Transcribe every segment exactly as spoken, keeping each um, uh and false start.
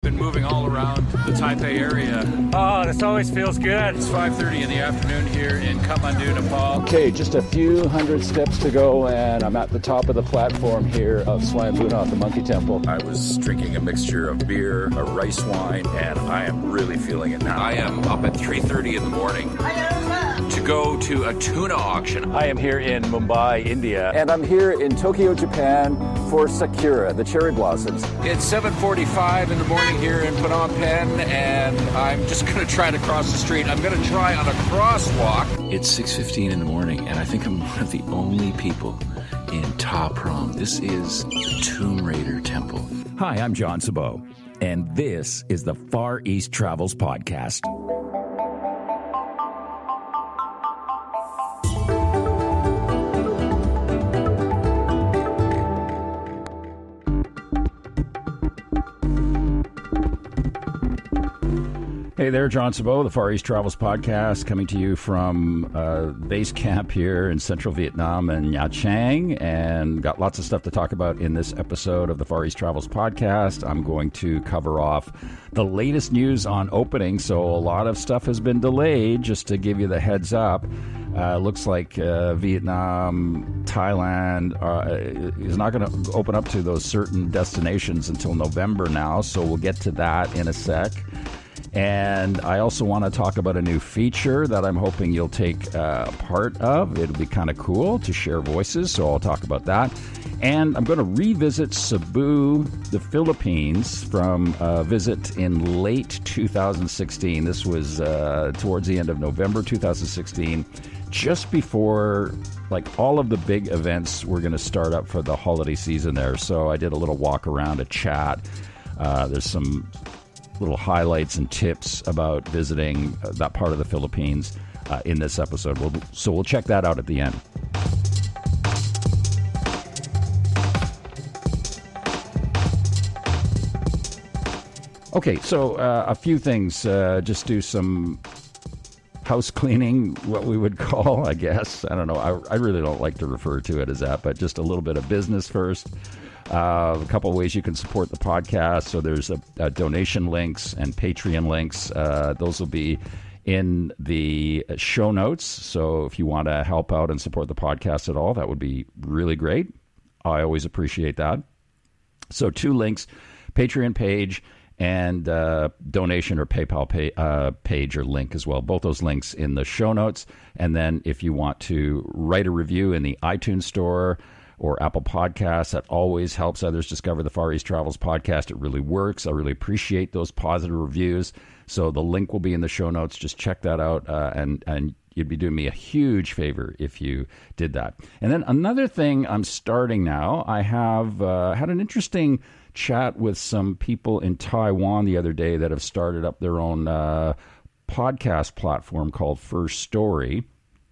Been moving all around the Taipei area. Oh, this always feels good. It's five thirty in the afternoon here in Kathmandu, Nepal. Okay, just a few hundred steps to go, and I'm at the top of the platform here of Swayambunatha, the Monkey Temple. I was drinking a mixture of beer, a rice wine, and I am really feeling it now. I am up at three thirty in the morning to go to a tuna auction. I am here in Mumbai, India. And I'm here in Tokyo, Japan for Sakura, the cherry blossoms. It's seven forty-five in the morning here in Phnom Penh, and I'm just going to try to cross the street. I'm going to try on a crosswalk. It's six fifteen in the morning, and I think I'm one of the only people in Ta Prohm. This is the Tomb Raider Temple. Hi, I'm John Sabot, and this is the Far East Travels Podcast. Hey there, John Sabot, the Far East Travels Podcast, coming to you from uh, base camp here in central Vietnam and Nha Trang, and got lots of stuff to talk about in this episode of the Far East Travels Podcast. I'm going to cover off the latest news on opening, so a lot of stuff has been delayed, just to give you the heads up. Uh, looks like uh, Vietnam, Thailand uh, is not going to open up to those certain destinations until November now, so we'll get to that in a sec. And I also want to talk about a new feature that I'm hoping you'll take uh, part of. It'll be kind of cool to share voices, so I'll talk about that. And I'm going to revisit Cebu, the Philippines, from a visit in late two thousand sixteen. This was uh, towards the end of November two thousand sixteen, just before like all of the big events were going to start up for the holiday season there. So I did a little walk around, a chat. Uh, there's some little highlights and tips about visiting uh, that part of the Philippines uh, in this episode. We'll, so we'll check that out at the end. Okay, so uh, a few things. Uh, just do some house cleaning, what we would call, I guess. I don't know. I, I really don't like to refer to it as that, but just a little bit of business first. Uh, a couple of ways you can support the podcast. So there's a, a donation links and Patreon links. Uh, those will be in the show notes. So if you want to help out and support the podcast at all, that would be really great. I always appreciate that. So two links, Patreon page and uh, donation or PayPal pay, uh, page or link as well. Both those links in the show notes. And then if you want to write a review in the iTunes store or Apple Podcasts, that always helps others discover the Far East Travels Podcast. It really works. I really appreciate those positive reviews. So the link will be in the show notes. Just check that out, uh, and and you'd be doing me a huge favor if you did that. And then another thing I'm starting now, I have uh, had an interesting chat with some people in Taiwan the other day that have started up their own uh, podcast platform called First Story.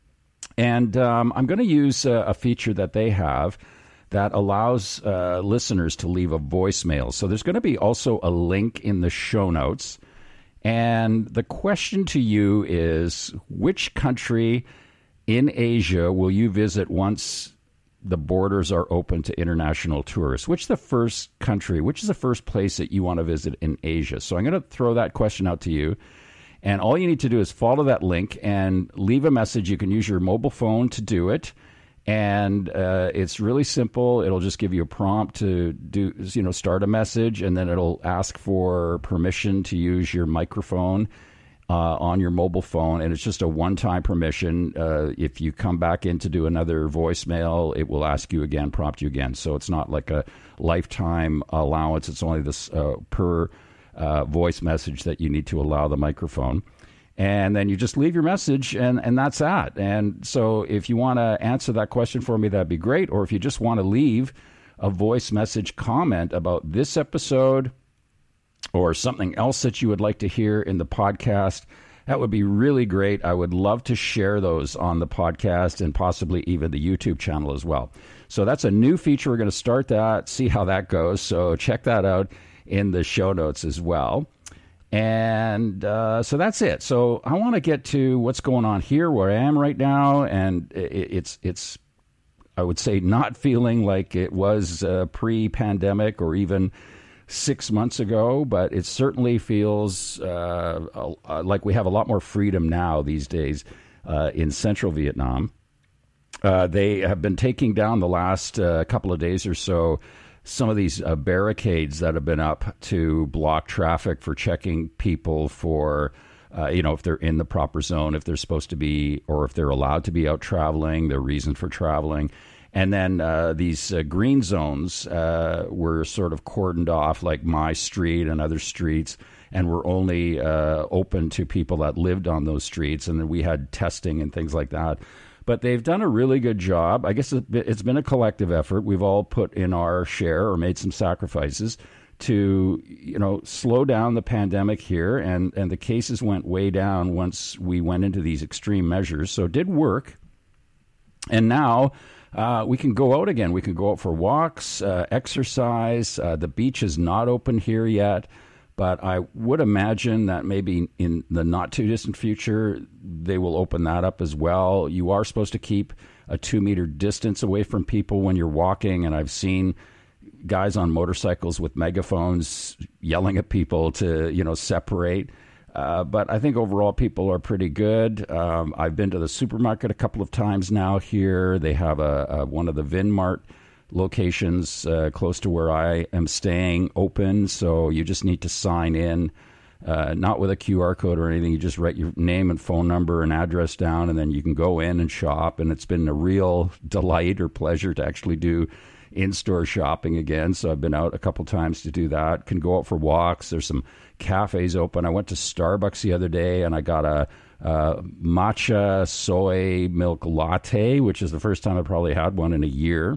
And um, I'm going to use uh, a feature that they have that allows uh, listeners to leave a voicemail. So there's going to be also a link in the show notes. And the question to you is, which country in Asia will you visit once the borders are open to international tourists? Which is the first country, which is the first place that you want to visit in Asia? So I'm going to throw that question out to you. And all you need to do is follow that link and leave a message. You can use your mobile phone to do it. And uh, it's really simple. It'll just give you a prompt to do, you know, start a message, and then it'll ask for permission to use your microphone uh, on your mobile phone. And it's just a one-time permission. Uh, if you come back in to do another voicemail, it will ask you again, prompt you again. So it's not like a lifetime allowance. It's only this uh, per Uh, voice message that you need to allow the microphone. And then you just leave your message, and, and that's that. And so if you want to answer that question for me, that'd be great. Or if you just want to leave a voice message comment about this episode or something else that you would like to hear in the podcast, that would be really great. I would love to share those on the podcast and possibly even the YouTube channel as well. So that's a new feature. We're going to start that, see how that goes. So check that out in the show notes as well. And uh, so that's it. So I want to get to what's going on here, where I am right now. And it, it's, it's, I would say, not feeling like it was uh, pre-pandemic or even six months ago, but it certainly feels uh, uh, like we have a lot more freedom now these days uh, in central Vietnam. Uh, they have been taking down the last uh, couple of days or so some of these uh, barricades that have been up to block traffic for checking people for, uh, you know, if they're in the proper zone, if they're supposed to be, or if they're allowed to be out traveling, their reason for traveling. And then uh, these uh, green zones uh, were sort of cordoned off, like my street and other streets, and were only uh, open to people that lived on those streets. And then we had testing and things like that. But they've done a really good job. I guess it's been a collective effort. We've all put in our share or made some sacrifices to, you know, slow down the pandemic here. And, and the cases went way down once we went into these extreme measures. So it did work. And now uh, we can go out again. We can go out for walks, uh, exercise. Uh, the beach is not open here yet. But I would imagine that maybe in the not-too-distant future, they will open that up as well. You are supposed to keep a two-meter distance away from people when you're walking, and I've seen guys on motorcycles with megaphones yelling at people to, you know, separate. Uh, but I think overall people are pretty good. Um, I've been to the supermarket a couple of times now here. They have a, a one of the Vinmart locations uh, close to where I am staying open, so you just need to sign in, uh, not with a Q R code or anything. You just write your name and phone number and address down, and then you can go in and shop. And it's been a real delight or pleasure to actually do in-store shopping again. So I've been out a couple times to do that. Can go out for walks. There's some cafes open. I went to Starbucks the other day and I got a uh, matcha soy milk latte, which is the first time I probably had one in a year.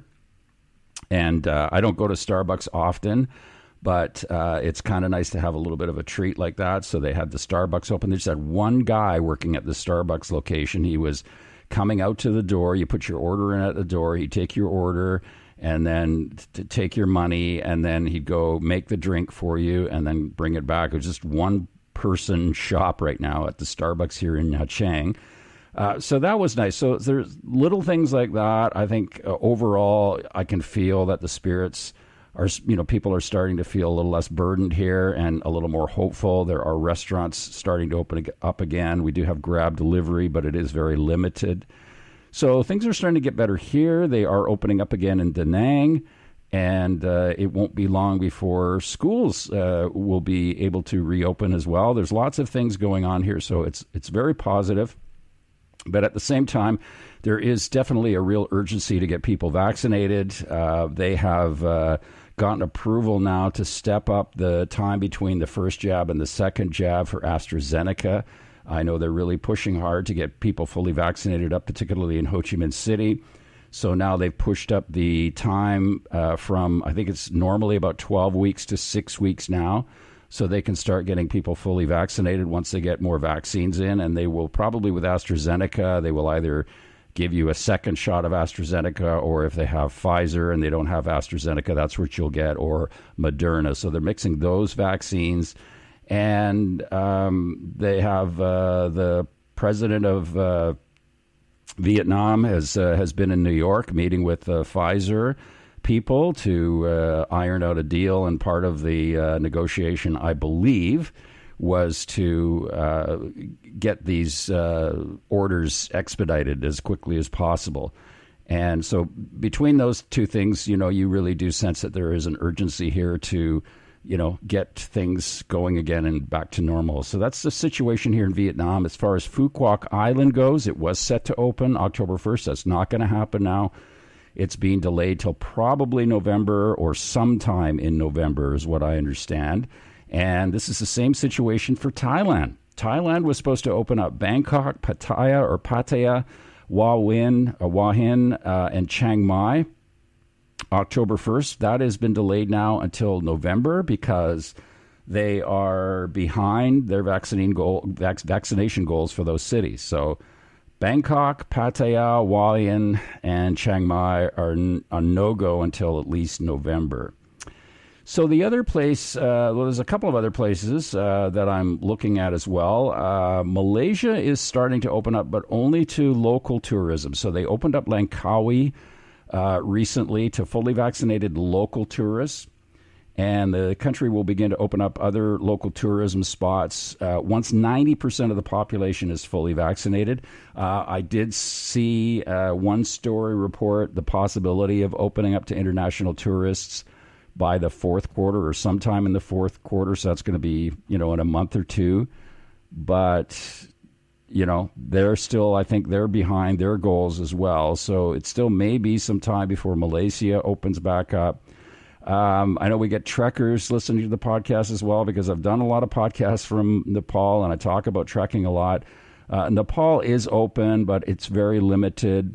And uh, I don't go to Starbucks often, but uh, it's kind of nice to have a little bit of a treat like that. So they had the Starbucks open. They just had one guy working at the Starbucks location. He was coming out to the door. You put your order in at the door. He'd take your order and then t- take your money, and then he'd go make the drink for you and then bring it back. It was just one person shop right now at the Starbucks here in Nha Trang. Uh, so that was nice. So there's little things like that. I think uh, overall, I can feel that the spirits are, you know, people are starting to feel a little less burdened here and a little more hopeful. There are restaurants starting to open up again. We do have Grab delivery, but it is very limited. So things are starting to get better here. They are opening up again in Da Nang, and uh, it won't be long before schools uh, will be able to reopen as well. There's lots of things going on here, so it's it's very positive. But at the same time, there is definitely a real urgency to get people vaccinated. Uh, they have uh, gotten approval now to step up the time between the first jab and the second jab for AstraZeneca. I know they're really pushing hard to get people fully vaccinated up, particularly in Ho Chi Minh City. So now they've pushed up the time uh, from, I think it's normally about twelve weeks to six weeks now. So they can start getting people fully vaccinated once they get more vaccines in. And they will probably, with AstraZeneca, they will either give you a second shot of AstraZeneca, or if they have Pfizer and they don't have AstraZeneca, that's what you'll get, or Moderna. So they're mixing those vaccines. And um, they have uh, the president of uh, Vietnam has, uh, has been in New York meeting with uh, Pfizer people to uh, iron out a deal, and part of the uh, negotiation, I believe, was to uh, get these uh, orders expedited as quickly as possible. And so between those two things, you know, you really do sense that there is an urgency here to, you know, get things going again and back to normal. So that's the situation here in Vietnam. As far as Phu Quoc Island goes, it was set to open October first. That's not going to happen now. It's being delayed till probably November or sometime in November is what I understand. And this is the same situation for Thailand. Thailand was supposed to open up Bangkok, Pattaya or Pattaya, Hua Hin, uh, Hua Hin, uh, and Chiang Mai October first. That has been delayed now until November because they are behind their vaccinating goal, vac- vaccination goals for those cities. So Bangkok, Pattaya, Hua Hin, and Chiang Mai are n- a no-go until at least November. So the other place, uh, well, there's a couple of other places uh, that I'm looking at as well. Uh, Malaysia is starting to open up, but only to local tourism. So they opened up Langkawi uh, recently to fully vaccinated local tourists. and the country will begin to open up other local tourism spots uh, once ninety percent of the population is fully vaccinated. Uh, I did see uh, one story report the possibility of opening up to international tourists by the fourth quarter or sometime in the fourth quarter. So that's going to be, you know, in a month or two. But, you know, they're still, I think they're behind their goals as well. So it still may be some time before Malaysia opens back up. Um, I know we get trekkers listening to the podcast as well, because I've done a lot of podcasts from Nepal and I talk about trekking a lot. Uh, Nepal is open, but it's very limited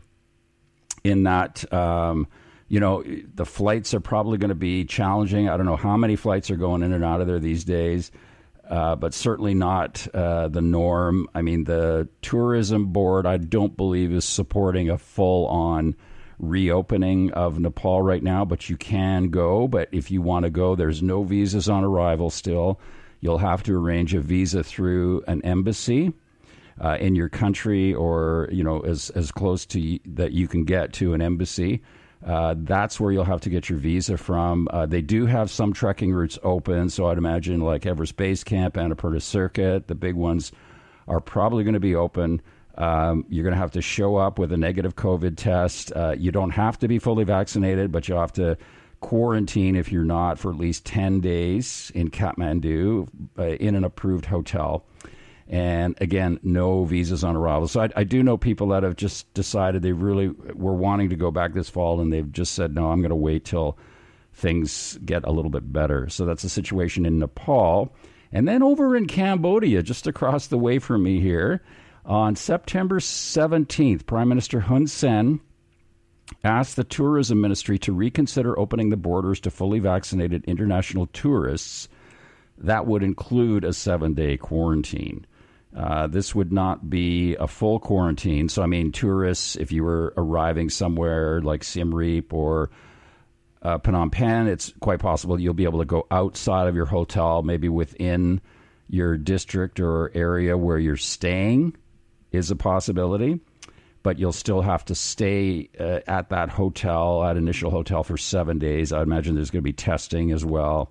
in that, um, you know, the flights are probably going to be challenging. I don't know how many flights are going in and out of there these days, uh, but certainly not uh, the norm. I mean, the tourism board, I don't believe, is supporting a full-on reopening of Nepal right now, but you can go. But if you want to go, there's no visas on arrival still. You'll have to arrange a visa through an embassy uh, in your country, or, you know, as as close to that you can get to an embassy. Uh, that's where you'll have to get your visa from. Uh, they do have some trekking routes open, so I'd imagine like Everest Base Camp, Annapurna Circuit, the big ones are probably going to be open. Um, you're going to have to show up with a negative COVID test. Uh, you don't have to be fully vaccinated, but you'll have to quarantine if you're not for at least ten days in Kathmandu uh, in an approved hotel. And again, no visas on arrival. So I, I do know people that have just decided they really were wanting to go back this fall, and they've just said, no, I'm going to wait till things get a little bit better. So that's the situation in Nepal. And then over in Cambodia, just across the way from me here, on September seventeenth, Prime Minister Hun Sen asked the Tourism Ministry to reconsider opening the borders to fully vaccinated international tourists. That would include a seven-day quarantine. Uh, this would not be a full quarantine. So, I mean, tourists, if you were arriving somewhere like Siem Reap or uh, Phnom Penh, it's quite possible you'll be able to go outside of your hotel, maybe within your district or area where you're staying is a possibility, but you'll still have to stay uh, at that hotel, at initial hotel, for seven days. I imagine there's going to be testing as well.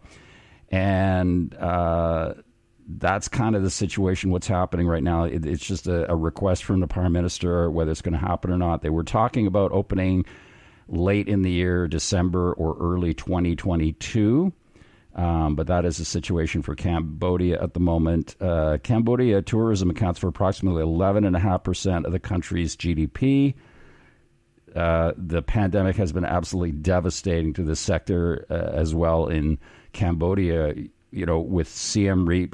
And uh, that's kind of the situation, what's happening right now. It, it's just a, a request from the Prime Minister, whether it's going to happen or not. They were talking about opening late in the year, December or early twenty twenty-two. Um, but that is the situation for Cambodia at the moment. Uh, Cambodia tourism accounts for approximately eleven point five percent of the country's G D P. Uh, the pandemic has been absolutely devastating to the sector uh, as well in Cambodia. You know, with Siem Reap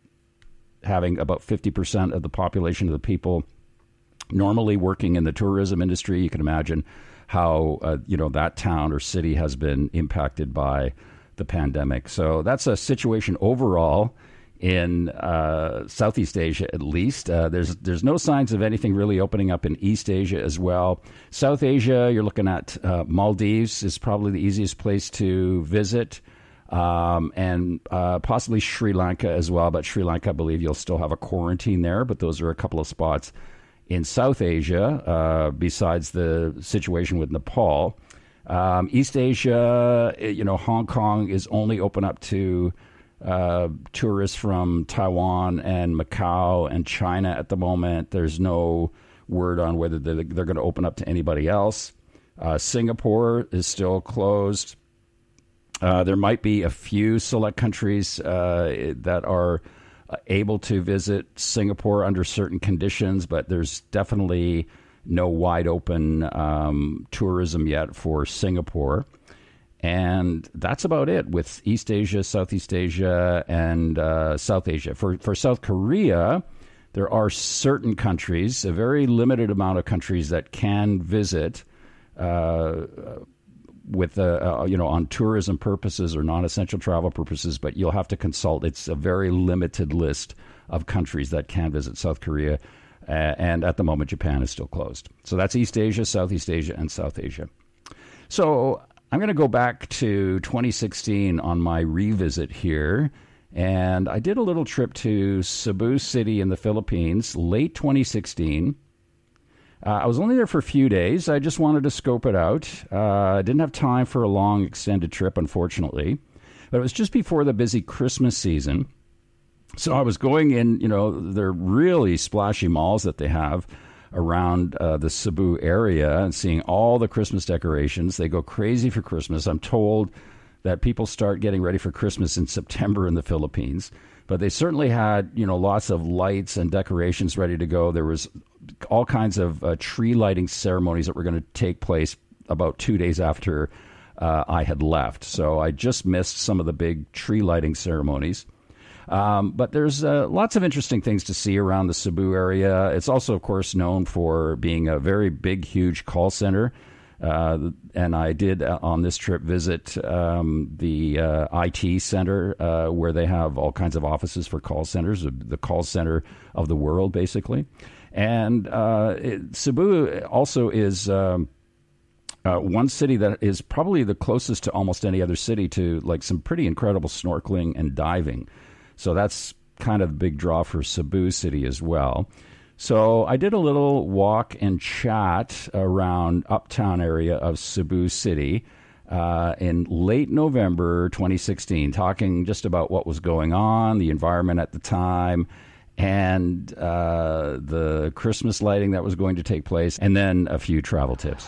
having about fifty percent of the population of the people normally working in the tourism industry, you can imagine how, uh, you know, that town or city has been impacted by the pandemic. So that's a situation overall in uh, Southeast Asia, at least. Uh, there's there's no signs of anything really opening up in East Asia as well. South Asia, you're looking at uh, Maldives is probably the easiest place to visit, um, and uh, possibly Sri Lanka as well. But Sri Lanka, I believe you'll still have a quarantine there, but those are a couple of spots in South Asia, uh, besides the situation with Nepal. Um, East Asia, you know, Hong Kong is only open up to uh, tourists from Taiwan and Macau and China at the moment. There's no word on whether they're, they're going to open up to anybody else. Uh, Singapore is still closed. Uh, there might be a few select countries uh, that are able to visit Singapore under certain conditions, but there's definitely no wide open um, tourism yet for Singapore. And that's about it with East Asia, Southeast Asia, and uh, South Asia. For, for South Korea, there are certain countries, a very limited amount of countries that can visit uh, with, uh, uh, you know, on tourism purposes or non-essential travel purposes, but you'll have to consult. It's a very limited list of countries that can visit South Korea. Uh, and at the moment, Japan is still closed. So that's East Asia, Southeast Asia, and South Asia. So I'm going to go back to twenty sixteen on my revisit here. And I did a little trip to Cebu City in the Philippines, late twenty sixteen. Uh, I was only there for a few days. I just wanted to scope it out. Uh, I didn't have time for a long, extended trip, unfortunately. But it was just before the busy Christmas season. So I was going in, you know, they're really splashy malls that they have around uh, the Cebu area and seeing all the Christmas decorations. They go crazy for Christmas. I'm told that people start getting ready for Christmas in September in the Philippines. But they certainly had, you know, lots of lights and decorations ready to go. There was all kinds of uh, tree lighting ceremonies that were going to take place about two days after uh, I had left. So I just missed some of the big tree lighting ceremonies. Um, but there's uh, lots of interesting things to see around the Cebu area. It's also, of course, known for being a very big, huge call center. Uh, and I did uh, on this trip visit um, the uh, I T center uh, where they have all kinds of offices for call centers, the call center of the world, basically. And uh, it, Cebu also is um, uh, one city that is probably the closest to almost any other city to like some pretty incredible snorkeling and diving. So that's kind of a big draw for Cebu City as well. So I did a little walk and chat around uptown area of Cebu City uh, in late November twenty sixteen, talking just about what was going on, the environment at the time, and uh, the Christmas lighting that was going to take place, and then a few travel tips.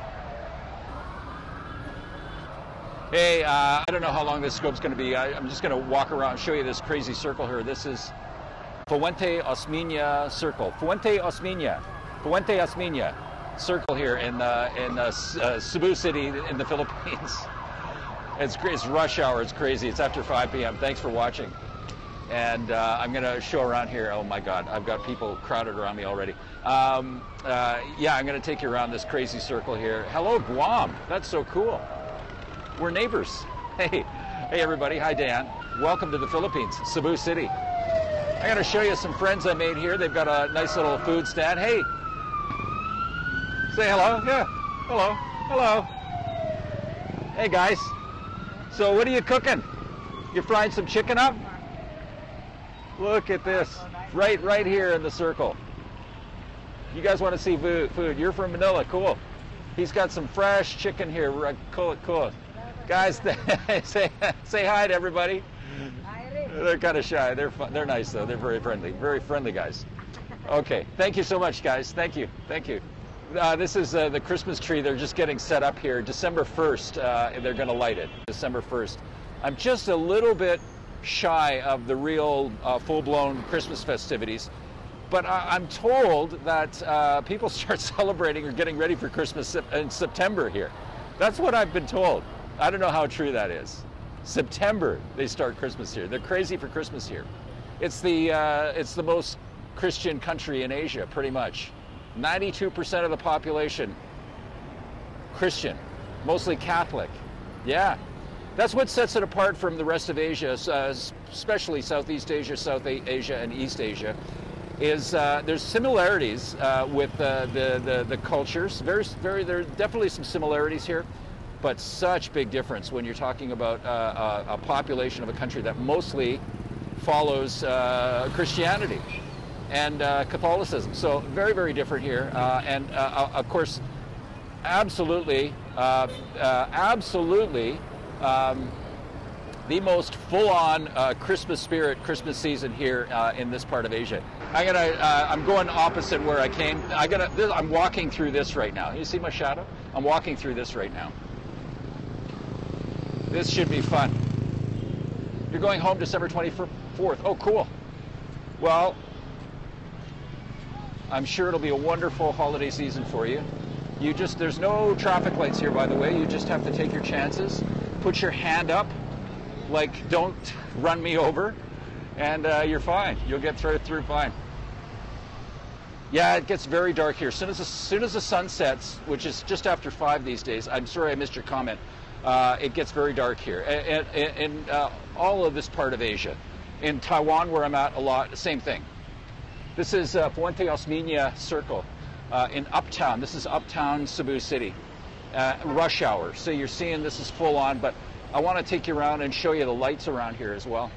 Hey, uh, I don't know how long this scope's going to be. I, I'm just going to walk around and show you this crazy circle here. This is Fuente Osmeña Circle. Fuente Osmeña. Fuente Osmeña Circle here in uh, in uh, uh, Cebu City in the Philippines. It's it's rush hour. It's crazy. It's after five p.m. Thanks for watching. And uh, I'm going to show around here. Oh my God, I've got people crowded around me already. Um, uh, yeah, I'm going to take you around this crazy circle here. Hello, Guam. That's so cool. We're neighbors. Hey, hey everybody. Hi, Dan. Welcome to the Philippines, Cebu City. I'm going to show you some friends I made here. They've got a nice little food stand. Hey, say hello. Yeah, hello, hello. Hey guys. So what are you cooking? You frying some chicken up? Look at this, right, right here in the circle. You guys want to see food? Food? You're from Manila. Cool. He's got some fresh chicken here. Cool, cool. Guys, say say hi to everybody. They're kind of shy. They're fun. They're nice though. They're very friendly. Very friendly guys. Okay. Thank you so much, guys. Thank you. Thank you. Uh, this is uh, the Christmas tree. They're just getting set up here. December first, uh, they're going to light it. December first. I'm just a little bit shy of the real uh, full-blown Christmas festivities, but I I'm told that uh, people start celebrating or getting ready for Christmas in September here. That's what I've been told. I don't know how true that is. September they start Christmas here. They're crazy for Christmas here. It's the uh, it's the most Christian country in Asia, pretty much. ninety-two percent of the population Christian, mostly Catholic. Yeah, that's what sets it apart from the rest of Asia, uh, especially Southeast Asia, South Asia, and East Asia. Is uh, there's similarities uh, with uh, the, the the cultures. Very very there are definitely some similarities here. But such big difference when you're talking about uh, a, a population of a country that mostly follows uh, Christianity and uh, Catholicism. So very, very different here. Uh, and uh, of course, absolutely, uh, uh, absolutely um, the most full-on uh, Christmas spirit, Christmas season here uh, in this part of Asia. I'm gonna, uh, I'm going opposite where I came. I gotta, this, I'm walking through this right now. You see my shadow? I'm walking through this right now. This should be fun. You're going home December twenty-fourth. Oh, cool. Well, I'm sure it'll be a wonderful holiday season for you. You just, there's no traffic lights here, by the way. You just have to take your chances. Put your hand up, like don't run me over, and uh, you're fine. You'll get through through fine. Yeah, it gets very dark here. As soon as, as soon as the sun sets, which is just after five these days, I'm sorry I missed your comment. Uh, it gets very dark here. And in uh, all of this part of Asia. In Taiwan, where I'm at a lot, same thing. This is uh, Fuente Osmeña Circle uh, in Uptown. This is Uptown Cebu City. Uh, rush hour. So you're seeing this is full on, but I want to take you around and show you the lights around here as well.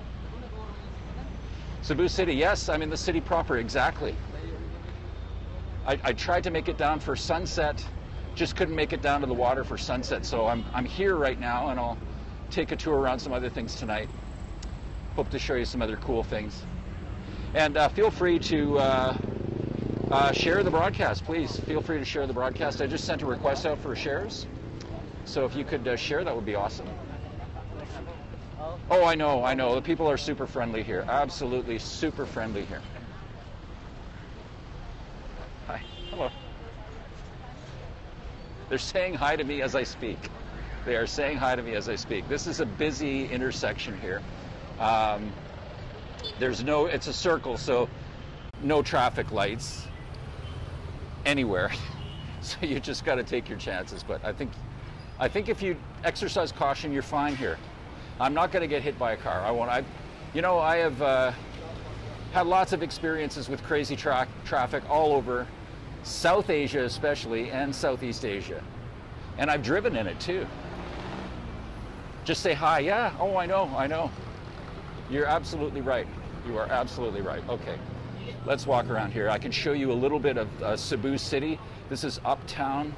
Cebu City, yes, I'm in the city proper, exactly. I, I tried to make it down for sunset. Just couldn't make it down to the water for sunset, so I'm I'm here right now, and I'll take a tour around some other things tonight. Hope to show you some other cool things. And uh, feel free to uh, uh, share the broadcast, please. Feel free to share the broadcast. I just sent a request out for shares. So if you could uh, share, that would be awesome. Oh, I know, I know. The people are super friendly here. Absolutely super friendly here. Hi. Hello. They're saying hi to me as I speak. They are saying hi to me as I speak. This is a busy intersection here. Um, there's no, it's a circle, so no traffic lights anywhere. So you just got to take your chances. But I think, I think if you exercise caution, you're fine here. I'm not going to get hit by a car. I won't. I, you know, I have uh, had lots of experiences with crazy tra traffic all over South Asia, especially, and Southeast Asia, and I've driven in it too. Just say hi. Yeah. Oh, I know. I know. You're absolutely right. You are absolutely right. Okay. Let's walk around here. I can show you a little bit of uh, Cebu City. This is uptown.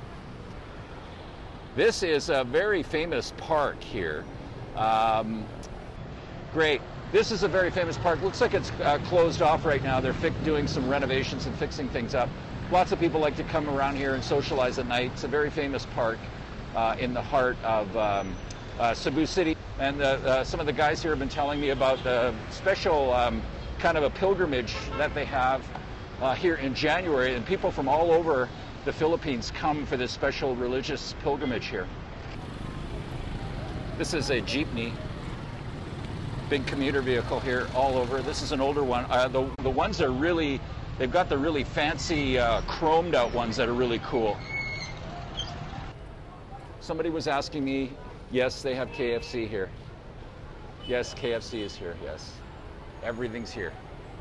This is a very famous park here. Um, great. This is a very famous park. Looks like it's uh, closed off right now. They're doing some renovations and fixing things up. Lots of people like to come around here and socialize at night. It's a very famous park uh, in the heart of um, uh, Cebu City. And uh, uh, some of the guys here have been telling me about the special um, kind of a pilgrimage that they have uh, here in January. And people from all over the Philippines come for this special religious pilgrimage here. This is a jeepney, big commuter vehicle here all over. This is an older one. Uh, the, the ones are really, they've got the really fancy uh, chromed out ones that are really cool. Somebody was asking me, yes, they have K F C here. Yes, K F C is here, yes. Everything's here.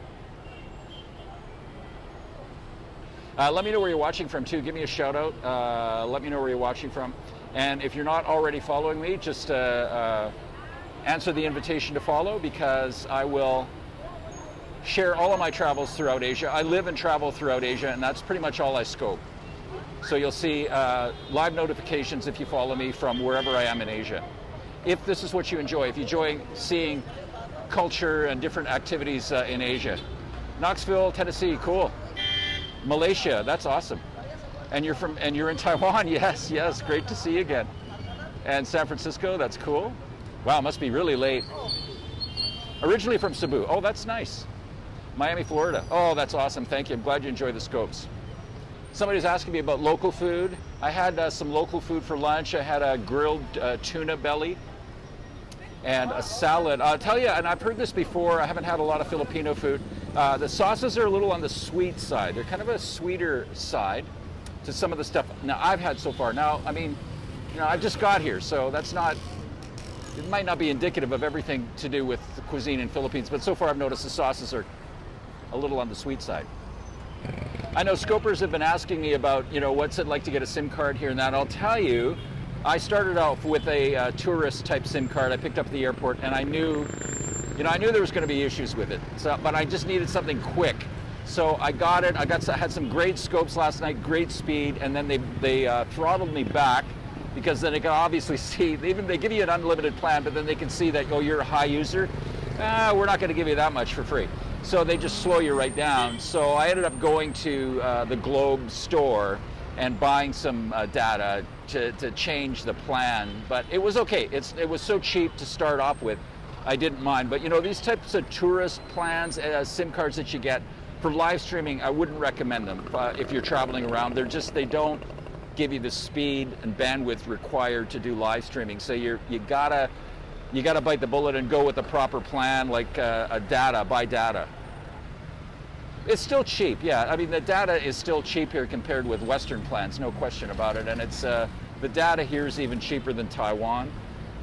Uh, let me know where you're watching from too. Give me a shout out. Uh, let me know where you're watching from. And if you're not already following me, just uh, uh, answer the invitation to follow, because I will share all of my travels throughout Asia. I live and travel throughout Asia, and that's pretty much all I scope. So you'll see uh, live notifications if you follow me from wherever I am in Asia. If this is what you enjoy, if you enjoy seeing culture and different activities uh, in Asia. Knoxville, Tennessee, cool. Malaysia, that's awesome. And you're from, and you're in Taiwan. Yes, yes, great to see you again. And San Francisco, that's cool. Wow, must be really late. Originally from Cebu. Oh, that's nice. Miami, Florida. Oh, that's awesome. Thank you. I'm glad you enjoy the scopes. Somebody's asking me about local food. I had uh, some local food for lunch. I had a grilled uh, tuna belly and a salad. I'll tell you, and I've heard this before, I haven't had a lot of Filipino food. Uh, the sauces are a little on the sweet side. They're kind of a sweeter side to some of the stuff now I've had so far. Now, I mean, you know, I've just got here, so that's not, it might not be indicative of everything to do with the cuisine in Philippines, but so far I've noticed the sauces are a little on the sweet side. I know scopers have been asking me about, you know, what's it like to get a SIM card here and that. I'll tell you, I started off with a uh, tourist type SIM card I picked up at the airport, and I knew, you know, I knew there was going to be issues with it, so, but I just needed something quick. So I got it. I got I had some great scopes last night, great speed, and then they they uh, throttled me back, because then they can obviously see, even they give you an unlimited plan, but then they can see that, oh, you're a high user. Ah, we're not going to give you that much for free. So they just slow you right down. So I ended up going to uh, the Globe store and buying some uh, data to, to change the plan. But it was okay. It's it was so cheap to start off with, I didn't mind. But you know, these types of tourist plans, uh, SIM cards that you get for live streaming, I wouldn't recommend them uh, if you're traveling around. They're just, they don't give you the speed and bandwidth required to do live streaming. So you're you gotta you gotta bite the bullet and go with the proper plan, like uh, a data, buy data. It's still cheap, yeah. I mean, the data is still cheap here compared with Western plans, no question about it. And it's uh, the data here is even cheaper than Taiwan.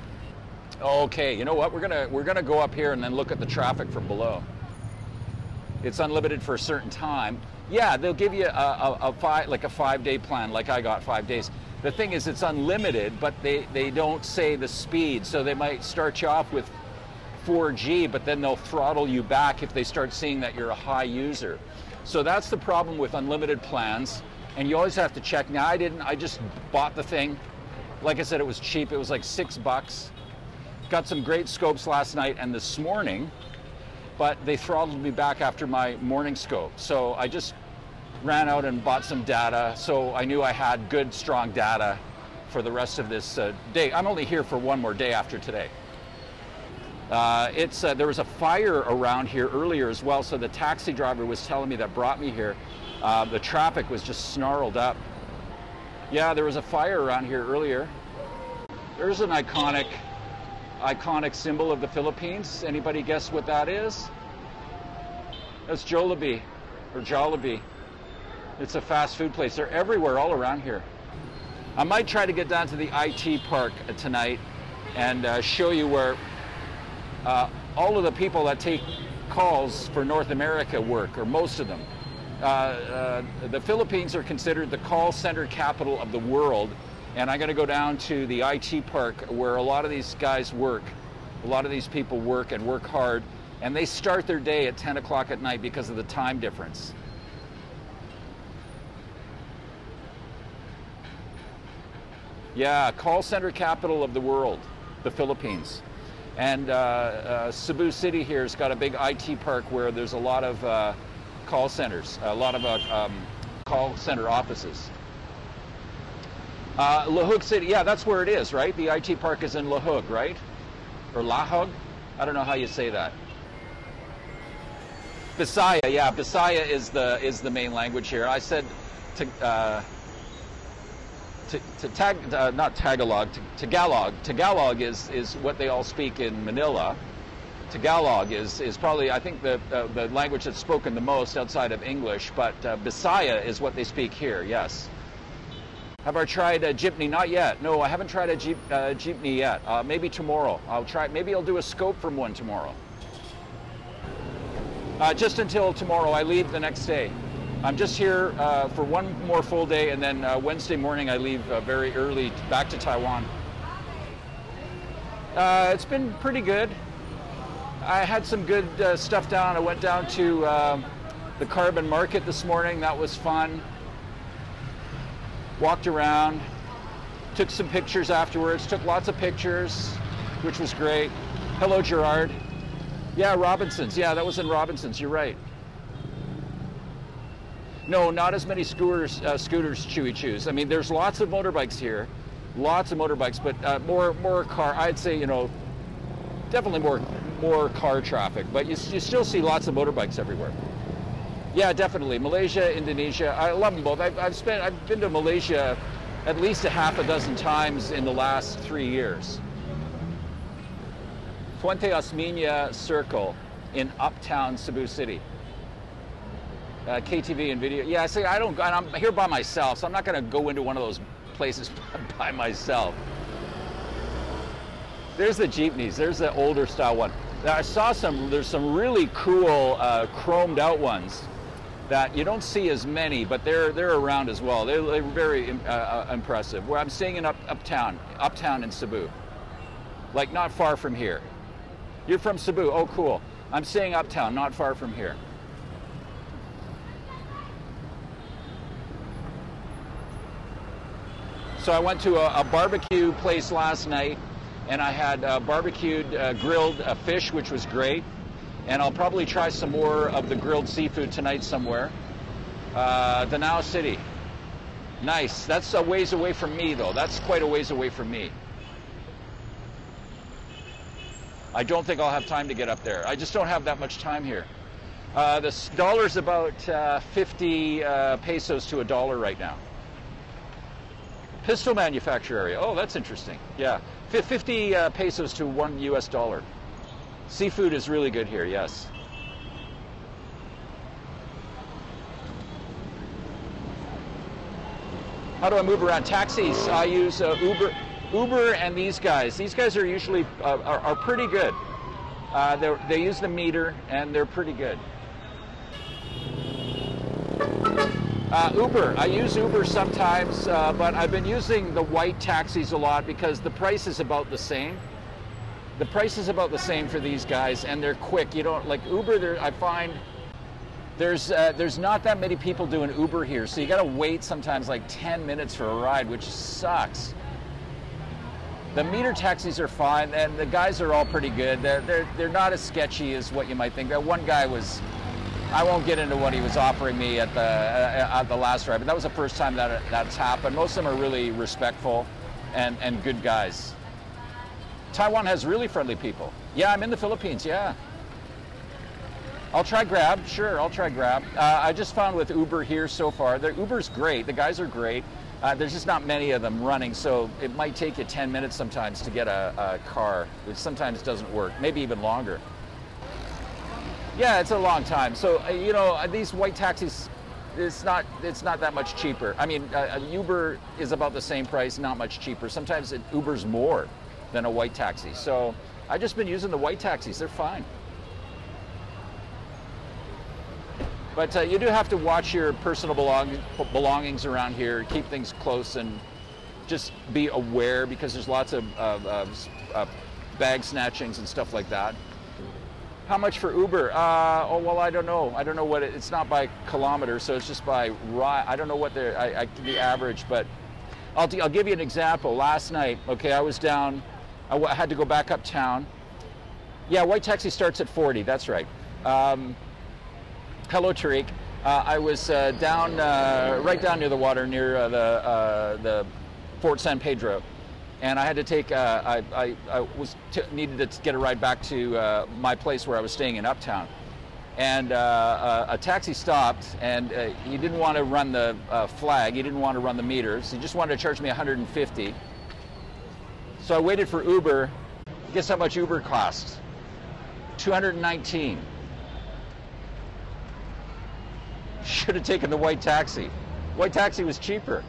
Okay, you know what? We're gonna we're gonna go up here and then look at the traffic from below. It's unlimited for a certain time. Yeah, they'll give you a, a, a five, like a five-day plan, like I got five days. The thing is, it's unlimited, but they, they don't say the speed. So they might start you off with four G, but then they'll throttle you back if they start seeing that you're a high user. So that's the problem with unlimited plans. And you always have to check. Now, I didn't, I just bought the thing. Like I said, it was cheap. It was like six bucks. got some great scopes last night and this morning, but they throttled me back after my morning scope. So I just ran out and bought some data, so I knew I had good, strong data for the rest of this uh, day. I'm only here for one more day after today. Uh, it's uh, there was a fire around here earlier as well, so the taxi driver was telling me that brought me here, uh, the traffic was just snarled up. Yeah, there was a fire around here earlier. There's an iconic, iconic symbol of the Philippines. Anybody guess what that is? That's Jollibee, or Jollibee. It's a fast food place. They're everywhere, all around here. I might try to get down to the I T park tonight and uh, show you where uh, all of the people that take calls for North America work, or most of them. Uh, uh, the Philippines are considered the call center capital of the world, and I'm going to go down to the I T park where a lot of these guys work. A lot of these people work and work hard, and they start their day at ten o'clock at night because of the time difference. Yeah, call center capital of the world, the Philippines. And uh, uh, Cebu City here has got a big I T park where there's a lot of uh, call centers, a lot of uh, um, call center offices. Uh, Lahug City, yeah, that's where it is, right? The I T park is in Lahug, right? Or Lahug? I don't know how you say that. Bisaya, yeah, Bisaya is the is the main language here. I said to. Uh, To, to tag, uh, not Tagalog, to, Tagalog. Tagalog is, is what they all speak in Manila. Tagalog is, is probably, I think, the, uh, the language that's spoken the most outside of English, but uh, Bisaya is what they speak here, yes. Have I tried a jeepney? Not yet. No, I haven't tried a jeep, uh, jeepney yet. Uh, maybe tomorrow. I'll try, maybe I'll do a scope from one tomorrow. Uh, just until tomorrow. I leave the next day. I'm just here uh, for one more full day, and then uh, Wednesday morning I leave uh, very early back to Taiwan. Uh, it's been pretty good. I had some good uh, stuff down. I went down to uh, the carbon market this morning. That was fun. Walked around, took some pictures afterwards, took lots of pictures, which was great. Hello, Gerard. Yeah, Robinsons. Yeah, that was in Robinsons. You're right. No, not as many scooters, uh, scooters, Chewy Chews. I mean, there's lots of motorbikes here, lots of motorbikes, but uh, more, more car. I'd say, you know, definitely more, more car traffic. But you, you still see lots of motorbikes everywhere. Yeah, definitely. Malaysia, Indonesia. I love them both. I've, I've spent, I've been to Malaysia at least a half a dozen times in the last three years. Fuente Osmeña Circle in Uptown Cebu City. Uh, K T V and video. Yeah, I say I don't. I'm here by myself, so I'm not going to go into one of those places by myself. There's the jeepneys. There's the older style one. Now, I saw some. There's some really cool uh, chromed out ones that you don't see as many, but they're they're around as well. They're, they're very uh, impressive. Where I'm staying in up, uptown, uptown in Cebu, like not far from here. You're from Cebu. Oh, cool. I'm staying uptown, not far from here. So I went to a, a barbecue place last night, and I had uh, barbecued uh, grilled uh, fish, which was great. And I'll probably try some more of the grilled seafood tonight somewhere. Uh, Danao City. Nice. That's a ways away from me, though. That's quite a ways away from me. I don't think I'll have time to get up there. I just don't have that much time here. Uh, the dollar's about uh, fifty uh, pesos to a dollar right now. Pistol manufacture area. Oh, that's interesting. Yeah, fifty uh, pesos to one U S dollar. Seafood is really good here, yes. How do I move around? Taxis, I use uh, Uber, Uber and these guys. These guys are usually, uh, are, are pretty good. Uh, they use the meter, and they're pretty good. Uh, Uber, I use Uber sometimes, uh, but I've been using the white taxis a lot because the price is about the same. The price is about the same for these guys, and they're quick. You don't, like Uber, there, I find there's uh, there's not that many people doing Uber here, so you gotta wait sometimes like ten minutes for a ride, which sucks. The meter taxis are fine, and the guys are all pretty good. They're, they're, they're not as sketchy as what you might think. That one guy was, I won't get into what he was offering me at the, uh, at the last ride, but that was the first time that that's happened. Most of them are really respectful and, and good guys. Taiwan has really friendly people. Yeah, I'm in the Philippines, yeah. I'll try Grab, sure, I'll try Grab. Uh, I just found with Uber here so far, the Uber's great, the guys are great. Uh, there's just not many of them running, so it might take you ten minutes sometimes to get a, a car, which sometimes doesn't work, maybe even longer. Yeah, it's a long time. So, uh, you know, uh, these white taxis, it's not, it's not that much cheaper. I mean, uh, Uber is about the same price, not much cheaper. Sometimes it, Uber's more than a white taxi. So I've just been using the white taxis, they're fine. But uh, you do have to watch your personal belong belongings around here, keep things close, and just be aware, because there's lots of uh, uh, uh, bag snatchings and stuff like that. How much for Uber? Uh, oh, well, I don't know. I don't know what it, it's not by kilometer, so it's just by ride. I don't know what the, I, I, the average, but I'll, I'll give you an example. Last night, okay, I was down, I, w I had to go back uptown. Yeah, white taxi starts at forty, that's right. Um, Hello, Tariq. Uh, I was uh, down, uh, right down near the water, near uh, the uh, the Fort San Pedro, and I had to take. Uh, I, I, I was t needed to get a ride back to uh, my place where I was staying in Uptown, and uh, a, a taxi stopped, and uh, he didn't want to run the uh, flag. He didn't want to run the meters. He just wanted to charge me one hundred fifty. So I waited for Uber. Guess how much Uber cost? two hundred nineteen. Should have taken the white taxi. White taxi was cheaper.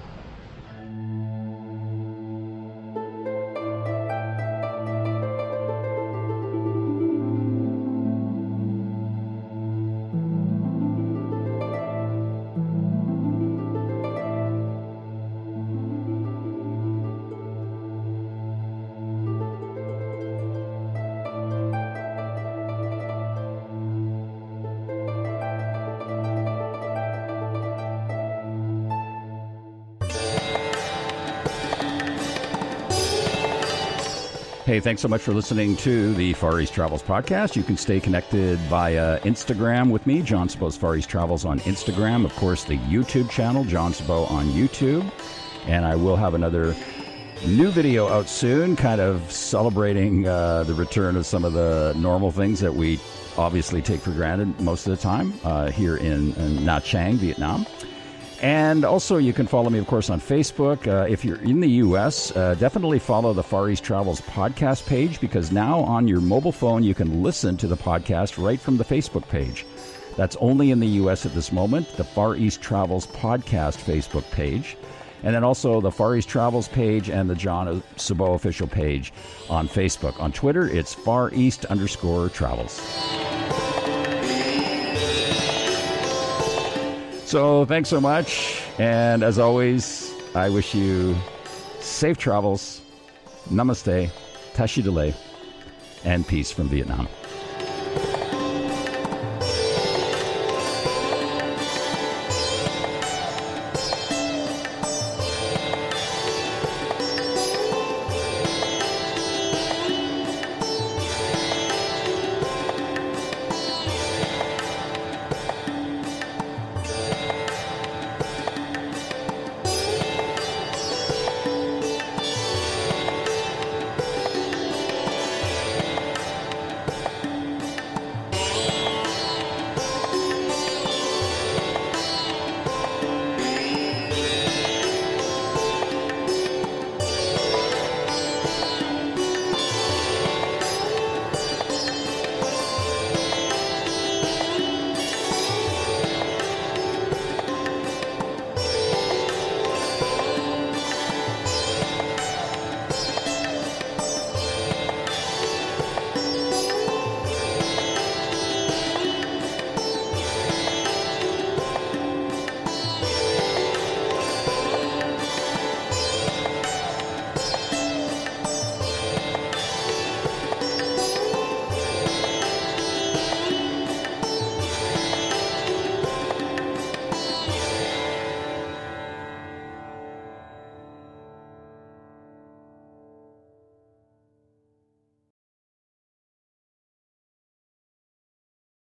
Hey, thanks so much for listening to the Far East Travels podcast. You can stay connected via Instagram with me, John Sabo's Far East Travels on Instagram. Of course, the YouTube channel, John Sabo on YouTube. And I will have another new video out soon, kind of celebrating uh, the return of some of the normal things that we obviously take for granted most of the time uh, here in, in Nha Trang, Vietnam. And also, you can follow me, of course, on Facebook. Uh, if you're in the U S, uh, definitely follow the Far East Travels podcast page, because now on your mobile phone, you can listen to the podcast right from the Facebook page. That's only in the U S at this moment, the Far East Travels podcast Facebook page. And then also the Far East Travels page and the John Sabo official page on Facebook. On Twitter, it's Far East underscore Travels. So thanks so much, and as always, I wish you safe travels, namaste, tashi delay, and peace from Vietnam.